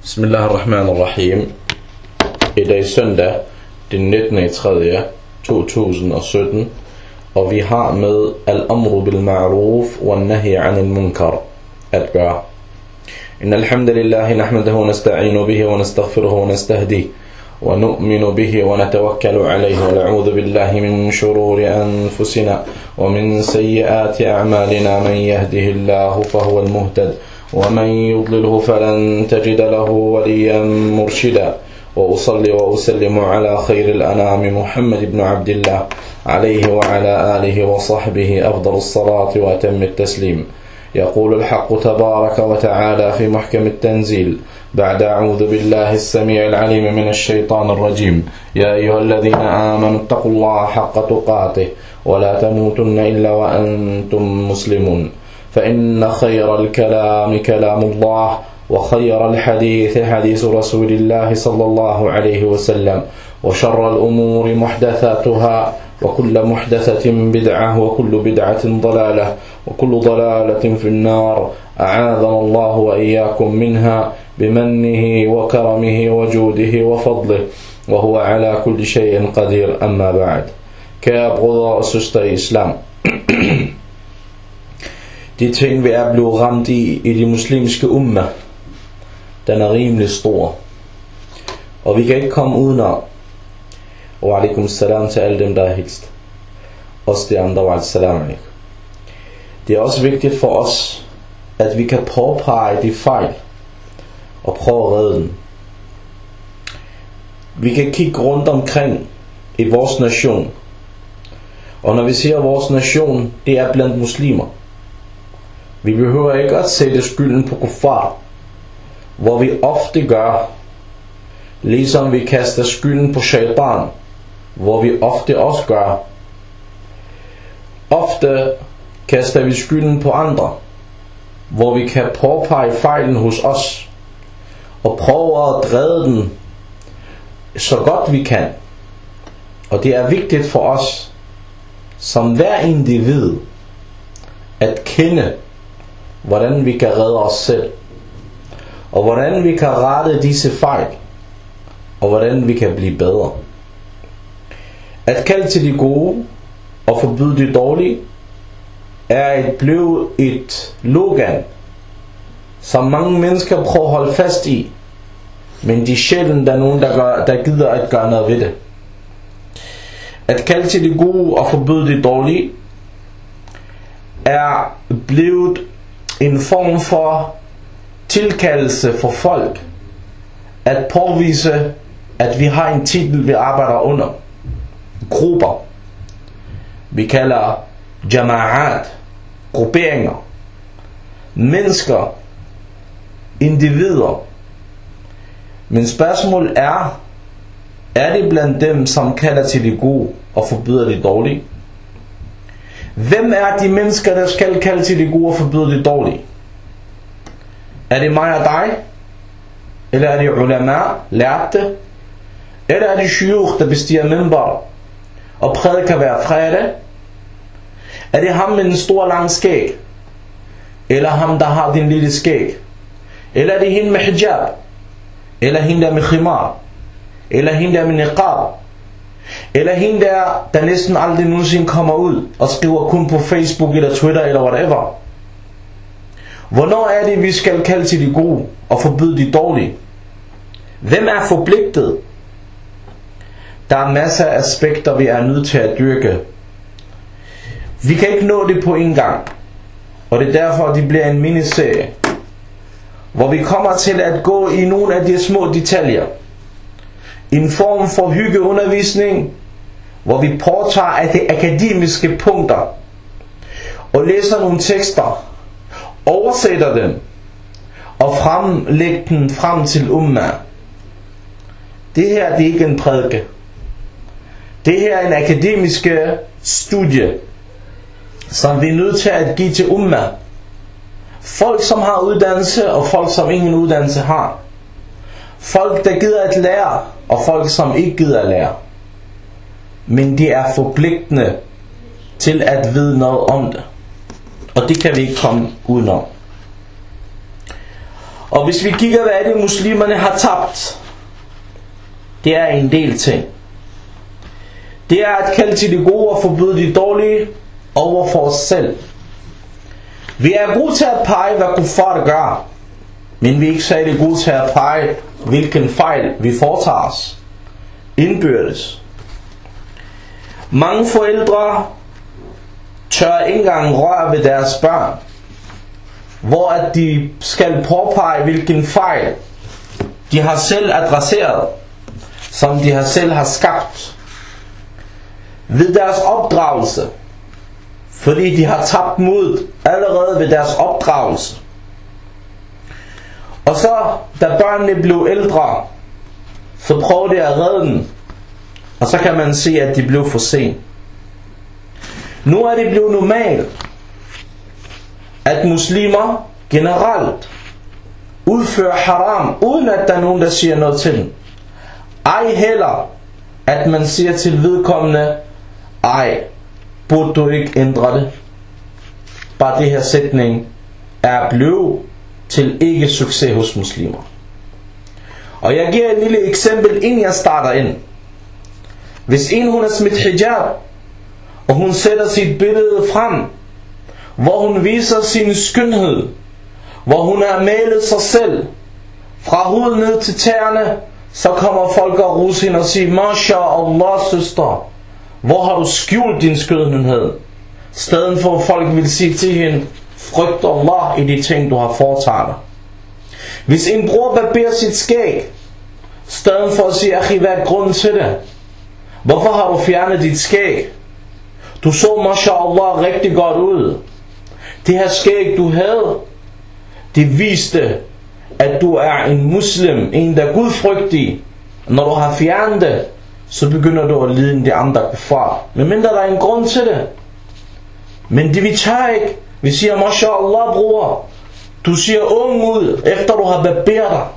Bismillahirrahmanirrahim. I dag søndag, den 19.3.2017, og vi har med al-amru bil ma'ruf wa nahi anil munkar at gøre. Inna alhamdulillahi nahmaduhu wa nasta'inu bihi wa nastaghfiruhu wa nastahdihi wa nu'minu bihi wa natawakkalu alayhi wa na'udhu billahi min shururi anfusina wa min sayyiati a'malina man yahdihillahu fahuwa al-muhtad ومن يضلله فلن تجد له وليا مرشدا وأصلي وأسلم على خير الأنام محمد بن عبد الله عليه وعلى آله وصحبه أفضل الصلاة وأتم التسليم. يقول الحق تبارك وتعالى في محكم التنزيل بعد أعوذ بالله السميع العليم من الشيطان الرجيم يا أيها الذين آمنوا اتقوا الله حق تقاته ولا تموتن إلا وأنتم مسلمون فإن خير الكلام كلام الله وخير الحديث حديث رسول الله صلى الله عليه وسلم وشر الأمور محدثاتها وكل محدثة بدعة وكل بدعة ضلالة وكل ضلالة في النار أعاذنا الله وإياكم منها بمنه وكرمه وجوده وفضله وهو على كل شيء قدير. أما بعد. Kære brødre og søstre i islam, de ting vi er blevet ramt i de muslimske umma, den er rimelig stor, og vi kan ikke komme udenom. Wa alaikum salam til alle dem der er hilst, også de andre. Wa salam alaikum. Det er også vigtigt for os at vi kan påpege de fejl og prøve at redde dem. Vi kan kigge rundt omkring i vores nation, og når vi siger vores nation, det er blandt muslimer. Vi behøver ikke at sætte skylden på kuffar, hvor vi ofte gør, ligesom vi kaster skylden på shaitan, hvor vi ofte også gør. Ofte kaster vi skylden på andre, hvor vi kan påpege fejlen hos os, og prøve at redde den så godt vi kan. Og det er vigtigt for os, som hver individ, at kende, hvordan vi kan redde os selv, og hvordan vi kan rette disse fejl, og hvordan vi kan blive bedre. At kalde til de gode og forbyde de dårlige er blevet et slogan, som mange mennesker prøver at holde fast i, men de sjældent der er nogen, der gider at gøre noget ved det. At kalde til de gode og forbyde de dårlige er blevet en form for tilkaldelse for folk, at påvise, at vi har en titel, vi arbejder under. Grupper. Vi kalder jama'at, grupperinger, mennesker, individer. Men spørgsmålet er det blandt dem, som kalder til de gode og forbyder de dårlige? Hvem er de mennesker, der skal kalde til de gode og forbyde de dårlige? Er det mig og dig? Eller er det ulama, lærte? Eller er det shuyukh, der bestiger minbar og prædiker hver fredag? Er det ham med den store lang skæg? Eller ham, der har den lille skæg? Eller er det hende med hijab? Eller hende der med khimar? Eller hende der med niqab? Eller hende der næsten aldrig nogensinde kommer ud og skriver kun på Facebook eller Twitter eller whatever? Hvornår er det, vi skal kalde til de gode og forbyde de dårlige? Hvem er forpligtet? Der er masser af aspekter, vi er nødt til at dyrke. Vi kan ikke nå det på en gang, og det er derfor, det bliver en miniserie, hvor vi kommer til at gå i nogle af de små detaljer. En form for hyggeundervisning, hvor vi påtager af de akademiske punkter og læser nogle tekster, oversætter dem og fremlægger den frem til umma. Det her, det er ikke en prædike. Det her er en akademisk studie, som vi er nødt til at give til umma. Folk, som har uddannelse, og folk, som ingen uddannelse har. Folk, der gider at lære, og folk, som ikke gider at lære. Men de er forpligtende til at vide noget om det. Og det kan vi ikke komme udenom. Og hvis vi kigger, hvad det muslimerne har tabt, det er en del ting. Det er at kalde til de gode og forbyde de dårlige over for os selv. Vi er gode til at pege, hvad kuffar gør, men vi er ikke særlig gode til at pege, hvilken fejl vi foretager os indbyrdes. Mange forældre tør ikke engang røre ved deres børn, hvor at de skal påpege, hvilken fejl de har selv adresseret, som de har selv har skabt ved deres opdragelse, fordi de har tabt mod allerede ved deres opdragelse. Og så da børnene blev ældre, så prøver de at redde dem, og så kan man se, at de blev for sent. Nu er det blevet normalt, at muslimer generelt udfører haram, uden at der er nogen, der siger noget til dem. Ej heller, at man siger til vedkommende, ej, burde du ikke ændre det? Bare det her sætning er blevet til ikke succes hos muslimer. Og jeg giver et lille eksempel, inden jeg starter ind. Hvis hun er smidt hijab, og hun sætter sit billede frem, hvor hun viser sin skønhed, hvor hun har malet sig selv, fra hovedet ned til tæerne, så kommer folk og rose hende og siger, MashaAllah søster, hvor har du skjult din skønhed? Stedet for at folk vil sige til hende, frygt Allah i de ting du har foretaget dig. Hvis en bror barberer sit skæg, stedet for at sige, akhi, hvad er grunden til det? Hvorfor har du fjernet dit skæg? Du så MashaAllah rigtig godt ud. Det her skæg du havde, det viste at du er en muslim, en der er gudfrygtig. Når du har fjernet det, så begynder du at lide de andre kuffar, medmindre der er en grund til det. Men det vi tager ikke. Vi siger MashaAllah bror, du ser ung ud efter du har barberet dig.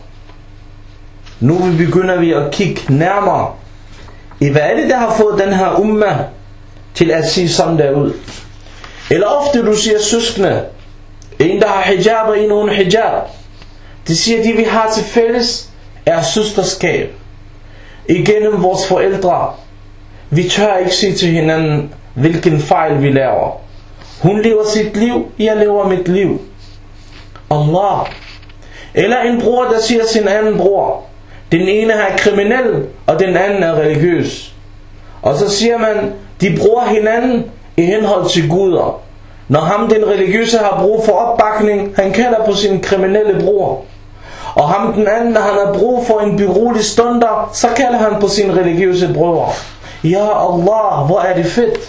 Nu begynder vi at kigge nærmere i hvad er det der har fået den her umma til at sige sådan der ud. Eller ofte du siger søskende, en der har hijab og en uden hijab, det siger de vi har til fælles er søsterskab igennem vores forældre. Vi tør ikke sige til hinanden hvilken fejl vi laver. Hun lever sit liv, jeg lever mit liv. Allah. Eller en bror der siger sin anden bror, den ene er kriminel og den anden er religiøs, og så siger man de bruger hinanden i henhold til guder. Når ham den religiøse har brug for opbakning, han kalder på sin kriminelle bror. Og ham den anden, når han har brug for en berolig stunder, så kalder han på sin religiøse bror. Ja Allah, hvor er det fedt.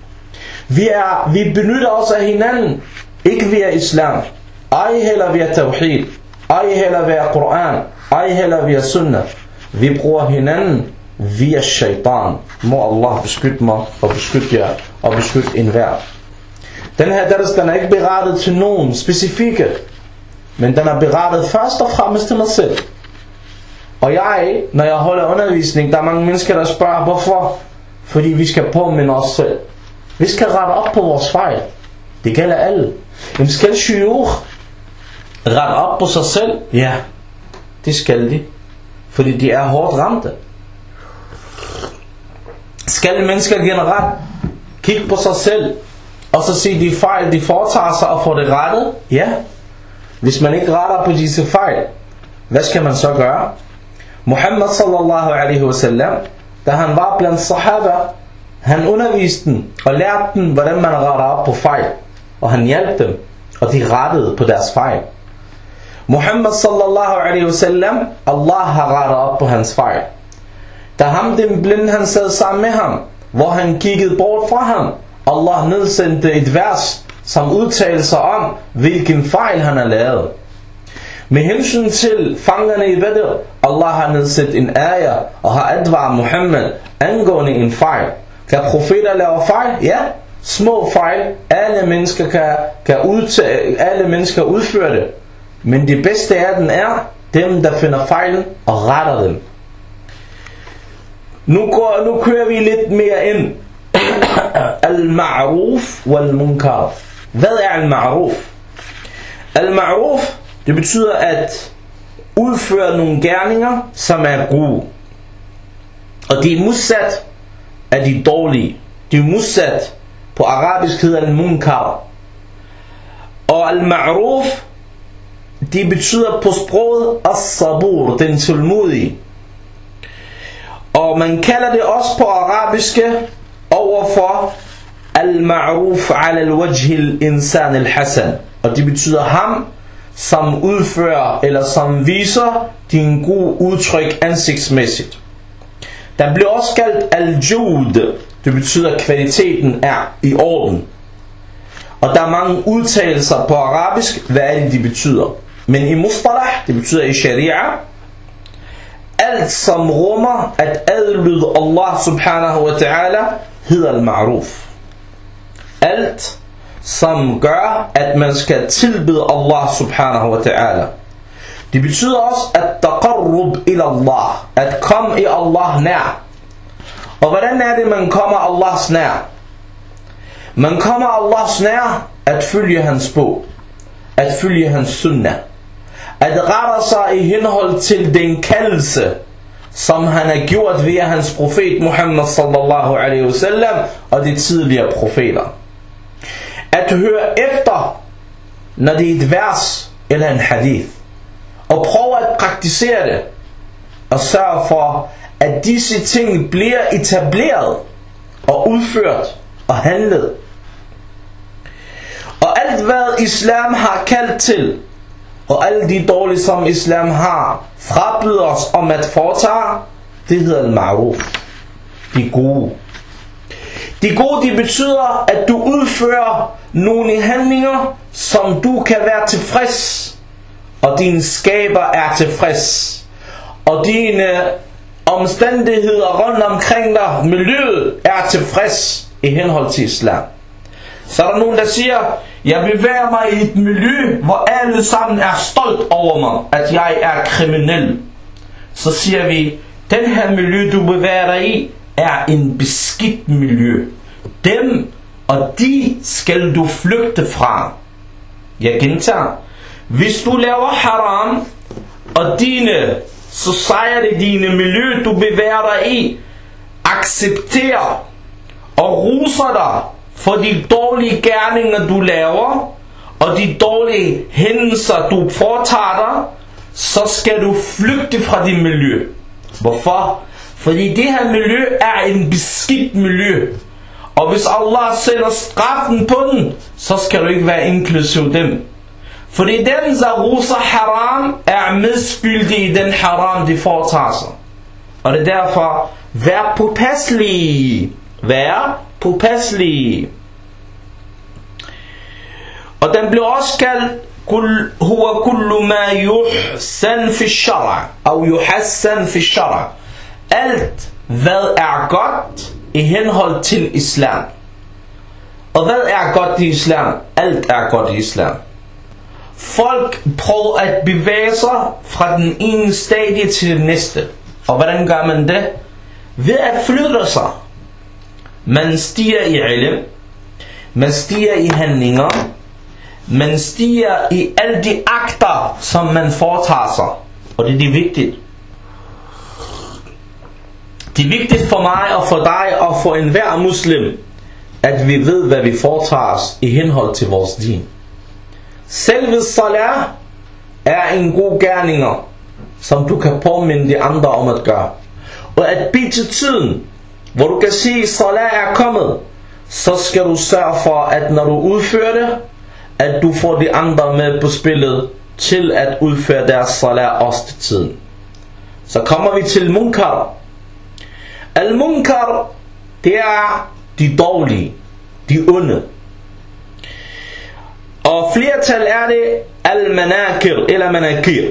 Vi benytter os af hinanden, ikke via islam, ej heller via tawhid, ej heller via Koran, ej heller via sunnah. Vi bruger hinanden via shaitan. Må Allah beskytte mig og beskytte jer og beskytte enhver. Den her dars, den er ikke berettet til nogen specifikke, men den er berettet først og fremmest til mig selv. Og jeg, når jeg holder undervisning, der er mange mennesker der spørger hvorfor. Fordi vi skal påminde os selv. Vi skal rette op på vores fejl. Det gælder alle. Men skal shuyukh rette op på sig selv? Ja, det skal de. Fordi de er hårdt ramte. Skal mennesker generelt kigge på sig selv og så sige de fejl de foretager sig og få det rettet? Ja. Hvis man ikke retter på disse fejl, hvad skal man så gøre? Muhammad sallallahu alaihi wasallam, da han var blandt sahaba, han underviste dem og lærte dem hvordan man retter op på fejl, og han hjalp dem, og de rettede på deres fejl. Muhammad sallallahu alaihi wasallam, Allah har rettet op på hans fejl. Da ham den blinde han sad sammen med ham, hvor han kiggede bort fra ham, Allah nedsendte et vers som udtaler sig om hvilken fejl han har lavet. Med hensyn til fangerne i Badr, Allah har nedsat en ayah og har advaret Muhammad angående en fejl. Kan profeter lave fejl? Ja, små fejl. Alle mennesker udfører det. Men det bedste af den er dem der finder fejlen og retter dem. Nu kører vi lidt mere ind. Al-ma'ruf wal-munkar. Hvad er al-ma'ruf? Al-ma'ruf, det betyder at udfører nogle gerninger, som er gode. Og de er modsat af de dårlige. De er modsat, på arabisk hedder al-munkar. Og al-ma'ruf, de betyder på sproget as-sabur, den tålmodige. Og man kalder det også på arabiske overfor al-ma'ruf ala al-wajh al-insan al-hasan. Og det betyder ham, som udfører eller som viser din gode udtryk ansigtsmæssigt. Der bliver også kaldt al-jud. Det betyder, at kvaliteten er i orden. Og der er mange udtalelser på arabisk, hvad er det, de betyder. Men i mustalah, det betyder i sharia, alt som rummer at adlyde Allah subhanahu wa ta'ala, hedder al-ma'ruf. Alt som gør, at man skal tilbede Allah subhanahu wa ta'ala. Det betyder også at taqarrub ila Allah, at komme i Allah nær. Og hvordan er det, man kommer Allahs nær? Man kommer Allahs nær at følge hans bog, at følge hans sunnah, at rette sig i henhold til den kaldelse, som han har gjort via hans profet Muhammad sallallahu alaihi wasallam og de tidligere profeter. At høre efter, når det er et vers eller en hadith, og prøve at praktisere det, og sørge for, at disse ting bliver etableret og udført og handlet. Og alt hvad islam har kaldt til, og alle de dårlige som islam har frabyder os om at foretage, det hedder al-ma'ruf. De gode. De gode, de betyder, at du udfører nogle handlinger, som du kan være tilfreds, og din skaber er tilfreds, og dine omstændigheder rundt omkring dig, miljøet, er tilfreds i henhold til islam. Så er der nogen, der siger, jeg bevæger mig i et miljø, hvor alle sammen er stolt over mig, at jeg er kriminel. Så siger vi, den her miljø, du bevæger dig i, er en beskidt miljø. Dem og de skal du flygte fra. Jeg gentager. Hvis du laver haram, og dine society, dine miljø, du bevæger dig i, accepterer og ruser dig for de dårlige gerninger, du laver, og de dårlige hændelser, du foretager dig, så skal du flygte fra dit miljø. Hvorfor? Fordi det her miljø er en beskidt miljø. Og hvis Allah sætter straffen på den, så skal du ikke være inklusiv dem. Fordi den, der ruser haram, er medskyldig i den haram, de foretager sig. Og det er derfor, vær påpasselig. Vær påpasselig. Og den bliver også kaldt huwa kullu ma yuhsan fi shara, og yuhassan fi shara. Alt hvad er godt i henhold til islam. Og hvad er godt i islam? Alt er godt i islam. Folk prøver at bevæge sig fra den ene stadie til det næste. Og hvordan gør man det? Ved at flytte sig. Man stiger i ilm, man stiger i handlinger, man stiger i alle de akter, som man foretager sig. Og det er vigtigt. Det er vigtigt for mig og for dig og for enhver muslim, at vi ved, hvad vi foretager os i henhold til vores din. Selve salat er en god gerninger, som du kan påminde de andre om at gøre. Og at blive til tiden, hvor du kan sige, at salat er kommet, så skal du sørge for, at når du udfører det, at du får de andre med på spillet til at udføre deres salat også til tiden. Så kommer vi til munkar. Al-munkar, det er de dårlige, de onde. Og flertal er det al-manakir eller manakir.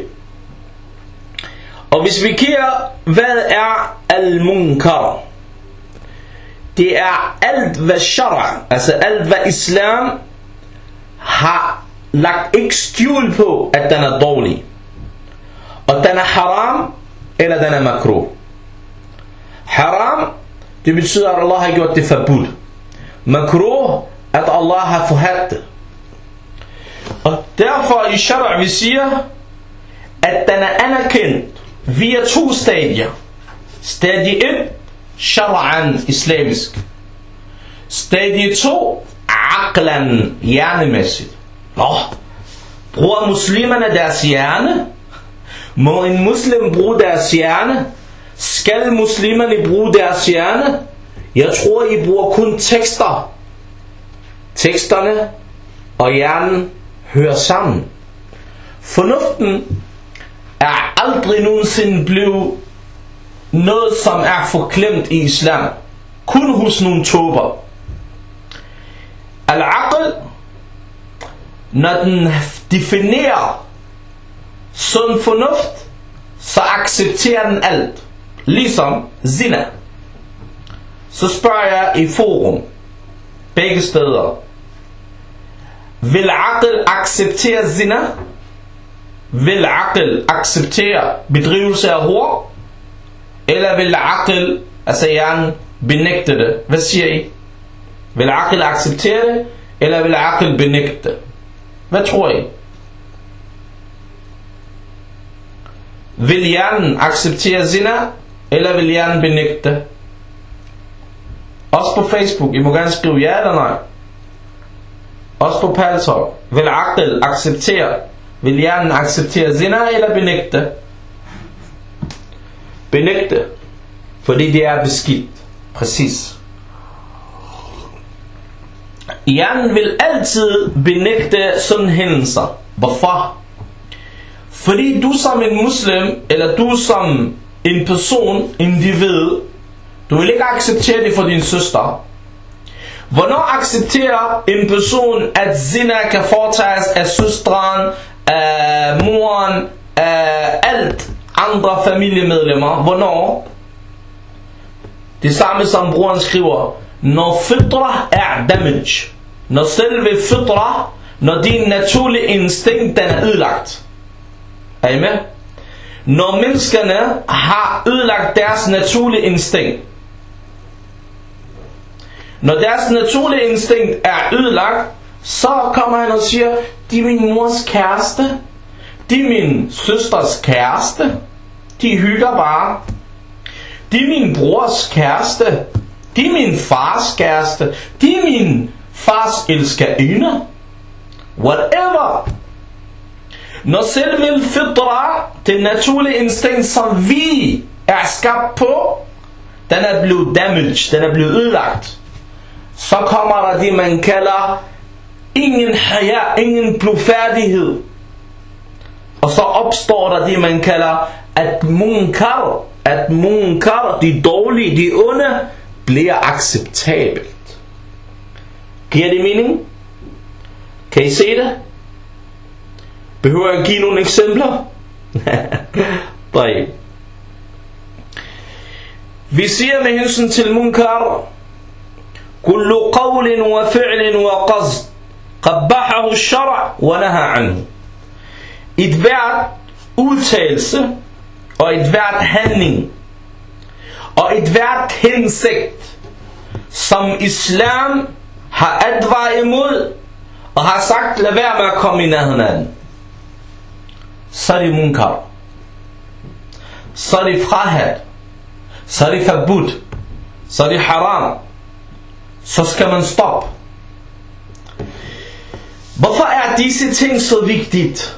Og hvis vi kigger, hvad er al-munkar? Det er alt hvad shara, altså alt hvad islam har lagt ikke skjul på, at den er dårlig. Og den er haram, eller den er makruh. Haram, det betyder, at Allah har gjort det forbudt. Makruh, at Allah har forhadt det. Og derfor i shara vi siger, at den er anerkendt via 2 stadier. Stadie 1, shar'an, islamisk. Stadie 2, aqlan, hjernemæssigt. Bruger muslimerne deres hjerne? Må en muslim bruge deres hjerne? Skal muslimerne bruge deres hjerne? Jeg tror, I bruger kun tekster. Teksterne og hjernen hører sammen. Fornuften er aldrig nogensinde blevet noget, som er forklemt i islam. Kun hos nogle tåber. Al-aql, når den definerer sund fornuft, så accepterer den alt. Ligesom zina. Så spørger jeg i forum, begge steder, vil aql acceptere zina? Vil aql acceptere bedrivelse af hår? Eller vil aql, altså hjernen, benægte det? Hvad siger I? Vil aql acceptere det? Eller vil aql benægte det? Hvad tror I? Vil hjernen acceptere zina? Eller vil hjernen benægte det? Også på Facebook, I må gerne skrive ja eller nej. Også på Paltalk. Vil aql acceptere? Vil hjernen acceptere zina eller benægte? Benægte. Fordi det er beskidt. Præcis. Hjernen vil altid benægte sådan hændelser. Hvorfor? Fordi du som en muslim, eller du som en person, individ, du vil ikke acceptere det for din søster. Hvornår accepterer en person, at zina kan foretages af søsteren, af moren, af alt andre familiemedlemmer? Hvornår? Det samme som broren skriver, når fitra er damage. Når selve fitra, når din naturlige instinkt, den er ødelagt. Er I med? Når menneskerne har ødelagt deres naturlige instinkt. Når deres naturlige instinkt er ødelagt, så kommer han og siger, de er min mors kæreste, de er min søsters kæreste, de hygger bare. De er min brors kæreste, de er min fars kæreste, de er min fars elskerinde. Whatever. Når selve fitra, det naturlige instinkt, som vi er skabt på, den er blevet damaged, den er blevet ødelagt, så kommer der det, man kalder ingen haya, ingen blufærdighed. Og så opstår der det, man kalder at munkar, de dårlige, de onde, bliver acceptabelt. Giver det mening? Kan I se det? Behøver jeg at give nogle eksempler? Vi siger med hensyn til munkar, kullu qawlin wa fi'lin wa qasd qabbahahu ash-shar' wa naha anhu. Et hvert udtalelse og et hvert handling og et hvert hensigt, som islam har advaret imod og har sagt, lad være med at komme i nærheden af den, så er det munkar, så er det frahat, så er det forbudt, så er det haram, så skal man stoppe. Hvorfor er disse ting så vigtigt?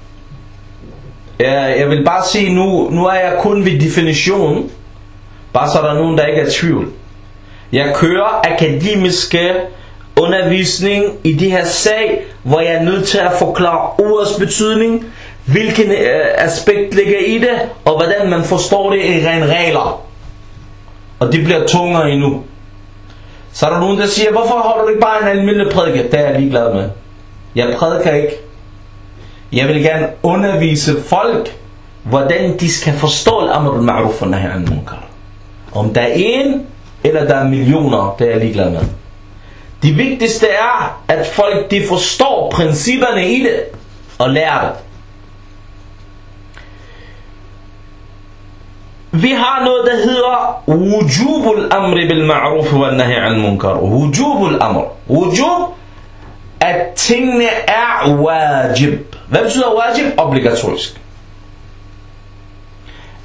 Jeg vil bare sige, nu er jeg kun ved definitionen, bare så der er nogen, der ikke er tvivl. Jeg kører akademiske undervisning i de her sag, hvor jeg er nødt til at forklare ordets betydning, hvilken aspekt ligger i det, og hvordan man forstår det i ren regler. Og det bliver tungere endnu. Så er der nogen, der siger, hvorfor holder du ikke bare en almindelig prædiket? Det er jeg ligeglad med. Jeg prædiker ikke. Jeg vil gerne undervise folk, hvordan de skal forstå al-amr al-ma'ruf wa nahy anil munkar. Om der er en, eller der er millioner, det er jeg ligeglad med. Det vigtigste er, at folk de forstår principperne i det, og lærer det. Vi har noget, der hedder wujubul amri bil ma'ruf wa nahy anil munkar. Wujubul amr. Wujub, at tingene er wajib. Hvad betyder wajib? Obligatorisk.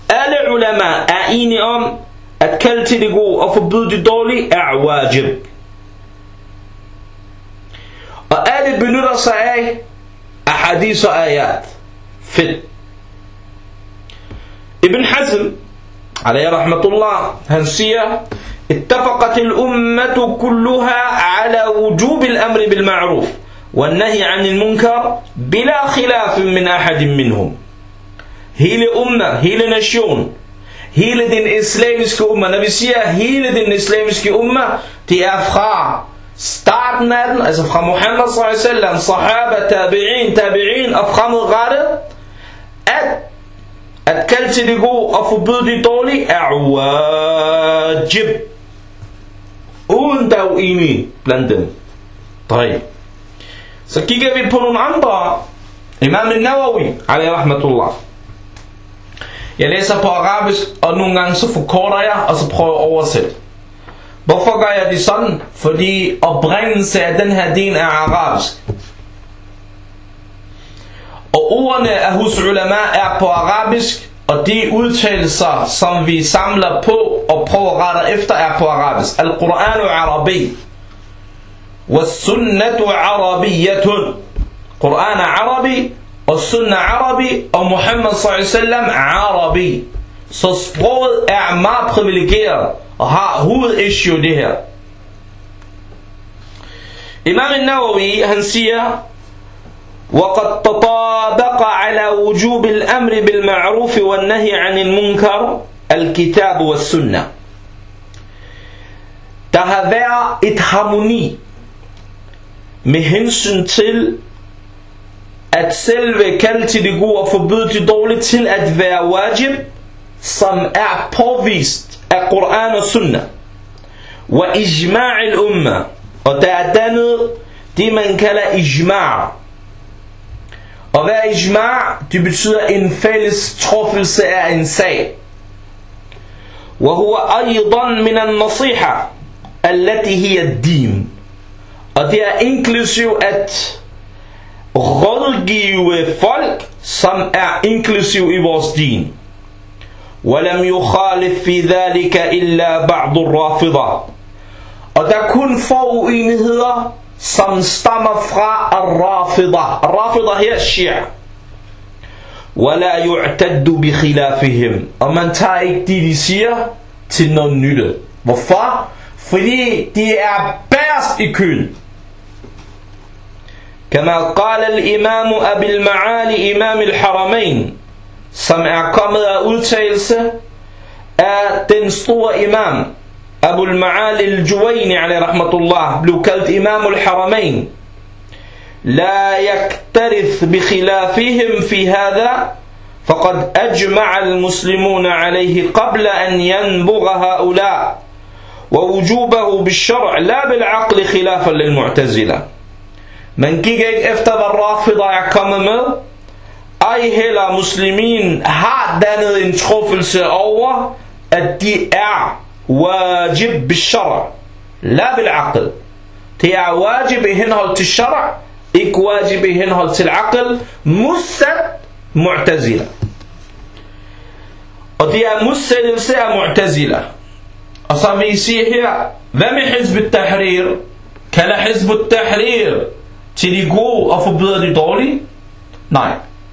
alle ulama er enige om, at kalde til det gode og forbyde det dårlige er wajib. Og alle benytter sig af hadith og ayat. Fedt. Ibn Hazm, alayhi rahmatullah, han siger, اتفقت الأمة كلها على وجوب الأمر بالمعروف والنهي عن المنكر بلا خلاف من أحد منهم. Hele umma, hele nation, hele den islamiske umma, når vi siger hele den islamiske umma, det er fra starten af den, altså fra Muhammad sallallahu alaihi wasallam, sahaba, tabi'in og fremadrettet, at kalde til det gode og forbyde det dårlige er wajib. Uden der er uenige blandt dem. Så kigger vi på nogle andre. Imam al-Nawawi, alayhi rahmatullah. Jeg læser på arabisk, og nogle gange så forkorter jeg, og så prøver jeg at oversætte. Hvorfor gør jeg det sådan? Fordi oprindelse af den her din er arabisk. Og ordene af hos ulama er på arabisk, og de udtalelser, som vi samler på og prøver at rette efter, er på arabisk. Al-Qur'anu arabi. Was-sunnatu arabiyyatun. Qur'an er arabi, og sunnah arabi, og Muhammad sallallahu alaihi wasallam arabi. Så sproget er meget privilegeret og har hovedissue det her. Imam al-Nawawi, han siger, وقد تطابق على وجوب الأمر بالمعروف والنهي عن المنكر الكتاب والسنة. Der har været et harmoni med hensyn til at selve kalde til det gode og forbyde det dårlige til at være wajib, som er påvist af Qur'an og Sunnah. Wa ijma' al-umma. Og der er dannet det man kalder ijma'. Og hvad er ijma'? Det betyder en fælles truffelse af en sag. وهو أيضا من النصيحة التي هي الدين. Og det er inklusiv at rådgive folk, som er inklusiv i vores din. ولم يخالف في ذلك إلا بعض الرافضة. Og der er kun få uenigheder, som stammer fra al-Rafida. Al-Rafida her er Shia. ولا يعتد بخلافهم. Og man tager ikke det de siger til noget nytte. Hvorfor? Fordi de er bedst i køen. كما قال الإمام أبي المعالي إمام الحرمين, som er kommet af udtalelse af den store imam Abu al-Ma'ali al-Juwayni alayhi rahmatullah, blev kaldt imam al-Haramain. لا يكترث بخلافهم في هذا فقد أجمع المسلمون عليه قبل أن ينبغ هؤلاء ووجوبه بالشرع لا بالعقل خلافا للمعتزلة. Man kigger ikke efter hvad Rafida er kommet med. Ej heller muslimin har dannet en truffelse over at de er wajib bil-shara, la bil-aql. Det er wajib i henhold til shara, ikke wajib i henhold til aql, modsat mu'tazila. Og det er modsættelse af mu'tazila. Og som vi siger her, hvad med Hizb al-Tahrir? Kalder Hizb al-Tahrir til de gode og forbyder de dårlige? Nej.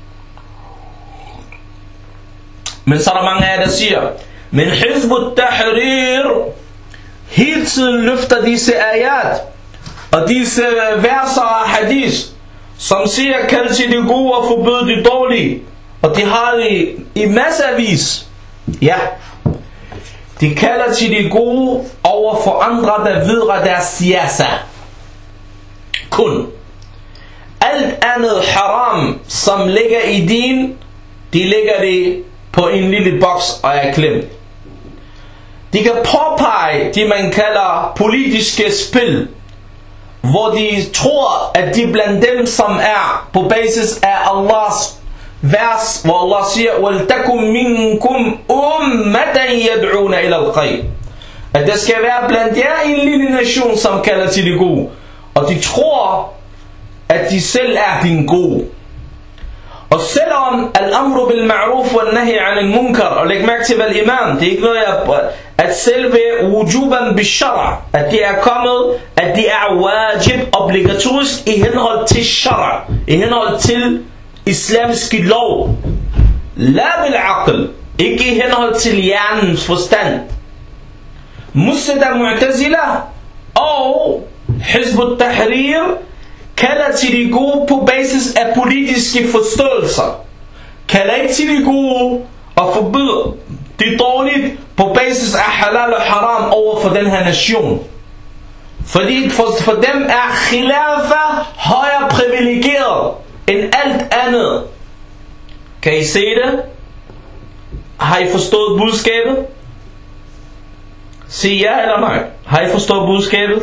Men så er der mange af jer, der siger, men Hizb al-Tahrir hele tiden løfter disse ayat og disse verser og hadith, som siger, kald til de gode og forbyde de dårlige. Og de har det i masservis. Ja, de kalder til de gode over for andre, der vedrører deres siyasa. Kun alt andet haram, som ligger i din, de ligger det på en lille boks og er klemt. De kan påpege det man kalder politiske spil, hvor de tror at de blandt dem som er på basis af Allahs vers, hvor Allah siger وَلْتَكُمْ مِنْكُمْ أُمَّةً يَدْعُونَ إِلَى الْخَيْرِ, at der skal være blandt jer en lille nation som kalder til det gode, og de tror at de selv er din gode. Og selvom al-amru bil ma'ruf wa nahi anil munkar, og læg mærke til, hvad imam, det er ikke noget, at selve wujuban bishara, at det er kommet, at det er wajib, obligatorisk i henhold til shara, i henhold til islamiske lov. La bil aql, ikke i henhold til hjernens forstand. Mussada Mu'tazila og Hizb ut-Tahrir kalder til de gode på basis af politiske forståelser. Kalder ikke til de gode og forbyder det dårligt på basis af halal og haram over for den her nation. Fordi for dem er khilafa højere privilegeret end alt andet. Kan I se det? Har I forstået budskabet? Sig ja eller nej. Har I forstået budskabet?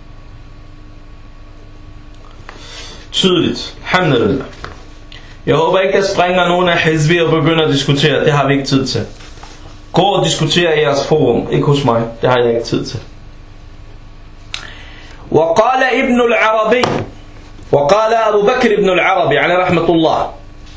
Tydeligt. Alhamdulillah. Jeg håber ikke, der springer nogen af hizbi og begynder at diskutere. Det har vi ikke tid til. Gå og diskutere i jeres forum. Ikke hos mig. Det har jeg ikke tid til. وقال ابن العربي وقال أبو بكر ابن العربي عليه رحمة الله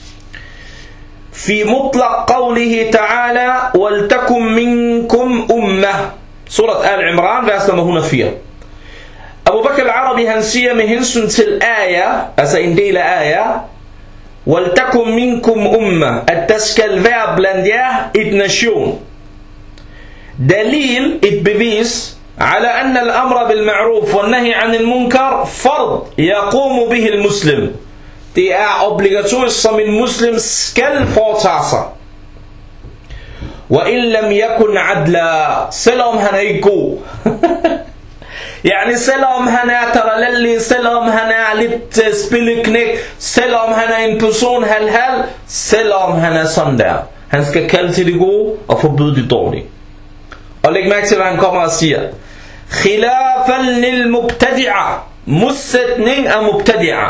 في مطلق قوله تعالى ولتكن منكم أمة سورة آل عمران vers nummer 104. Abu Bakr al-Arabi han siger med hensyn til ayah, altså en del af ayah, وَلْتَكُمْ مِنْكُمْ أُمَّةً, at der skal være blandt jer et nation. Dalil, et bevis, على أن الأمر بالمعروف والنهي عن المنكر فرض يقوم به المسلم. Det er obligatorisk, som en muslim skal foretage sig. وَإِنْ لَمْ يَكُنْ عَدْلًا, selvom han er ikke god. Yani selvom han er taralalli, selvom han er lidt spilleknæk, selvom han er en person halv, selvom han er sådan der. Han skal kalde til det gode og forbyde det dårlige. Og læg mærke til, hvad han kommer og siger. Khilafan lil mubtadi'a, modsætning af mubtadi'a.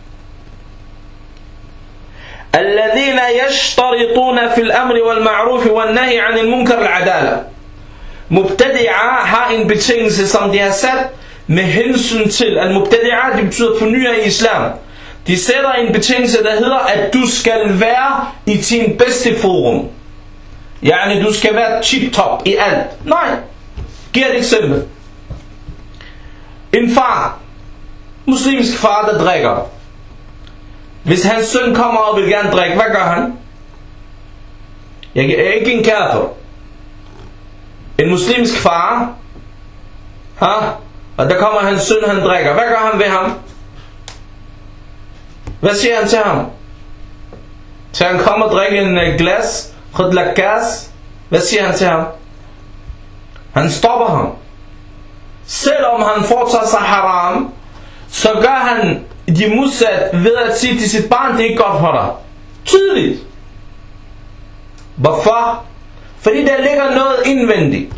الذين يشترطون في الأمر والمعروف والنهي عن المنكر العدالة. Mubtadi'a har en betingelse, som de har sat med hensyn til, at mubtadi'a, det betyder fornyer i islam. De sætter en betingelse, der hedder, at du skal være i din bedste forum. Yani, du skal være tip-top i alt. Nej, giv et eksempel. En far, muslimsk far, der drikker. Hvis hans søn kommer og vil gerne drikke, hvad gør han? Jeg er ikke en kafir. En muslimsk far, og der kommer hans søn, han drikker. Hvad gør han ved ham? Hvad siger han til ham? Så han kommer og drikker en glas, khudlakas. Hvad siger han til ham? Han stopper ham. Selvom han foretager sig haram, så gør han de modsat ved at sige til sit barn, det er ikke godt for dig. Tydeligt. Hvorfor? Fordi der ligger noget indvendigt,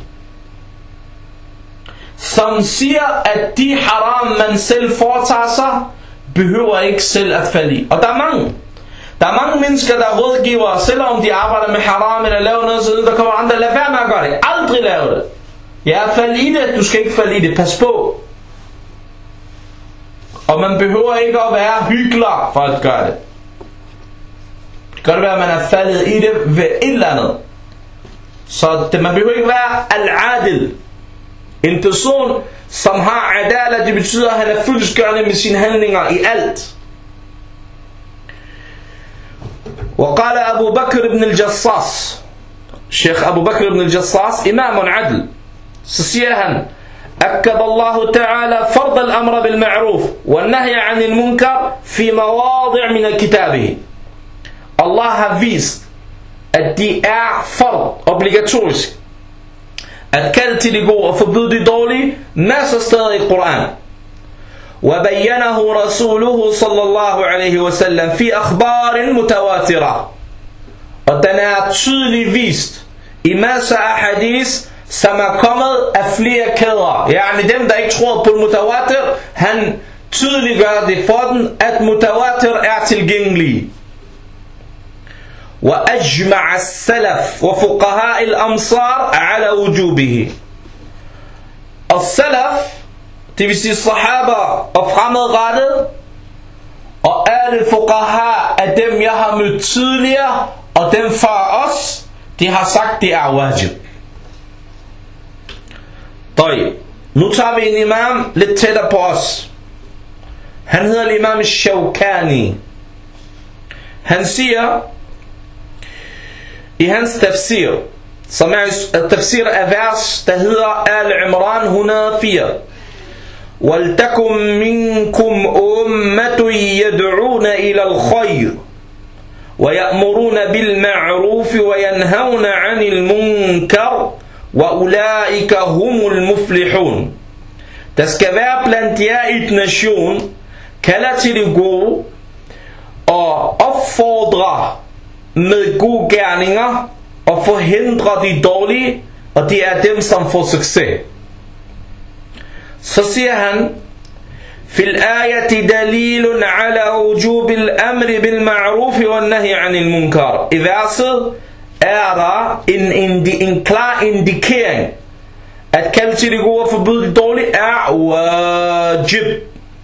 som siger, at de haram, man selv foretager sig, behøver ikke selv at falde i. Og der er mange mennesker, der rådgiver, selvom de arbejder med haram eller laver noget, så der kommer andre, lad være med at gøre det. Aldrig lave det. Ja, fald i det, du skal ikke falde i det. Pas på. Og man behøver ikke at være hyggelig for at gøre det. Det kan godt være, at man er faldet i det ved et eller andet. Så man behøver ikke være al-adil. En person, som har adala, det betyder, at han er fyldestgørende med sine handlinger i alt. وقال أبو بكر بن الجصاص, Sheikh Abu Bakr ibn al-Jassas, imam adl, så siger han, أكد الله تعالى فرض الأمر بالمعروف والنهي عن المنكر في مواضع من كتابه. Allah har vist, at det er fard, obligatorisk, at kalde til det gode og forbyde det dårlige, masser steder i Koran. وبينه رسوله صلى الله عليه وسلم في أخبار متواترة. Og den er tydeligt vist i masser af hadith, som er kommet af flere kæder. Yani dem, der ikke tror på mutawatir, han tydeliggør det for den, at mutawatir er tilgængelig. وأجمع السلف وفقهاء الأمصار على وجوبه. السلف, det vil sige sahaba og fremadrettet, og alle fuqaha af dem jeg har mødt tidligere, og dem fra os, de har sagt det er wajib. Nu tager vi en imam lidt tættere på os. Han hedder Imam Shawkani. Han siger i hans tafsir, som er tafsir af vers, der hedder Al-Imran 104: وَلْتَكُمْ مِنْكُمْ أُمَّةٌ يَدْعُونَ إِلَى الْخَيْرِ وَيَأْمُرُونَ بِالْمَعْرُوفِ وَيَنْهَوْنَ عَنِ الْمُنْكَرِ وَأُولَئِكَ هُمُ الْمُفْلِحُونَ. Der skal være blandt jer et nation, kalder til det gode og opfordrer med gode gerninger og forhindrer de dårlige, og det er dem som får succes. Så siger han: في الآية دليل على وجوب الأمر بالمعروف والنهي عن المنكر. I verset er der en klar indikering, at kalde til det gode og forbyde det dårlige er wajib.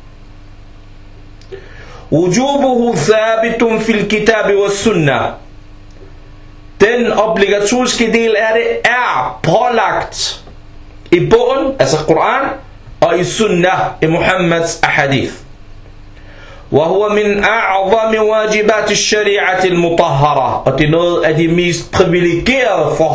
وجوبه ثابت في الكتاب والسنة. Den obligatoriske del af det er pålagt i bogen, altså Koran, og i sunnah, i Muhammeds ahadith. وهو من أعظم واجبات الشريعة المطهرة. Og det er noget af de mest privilegerede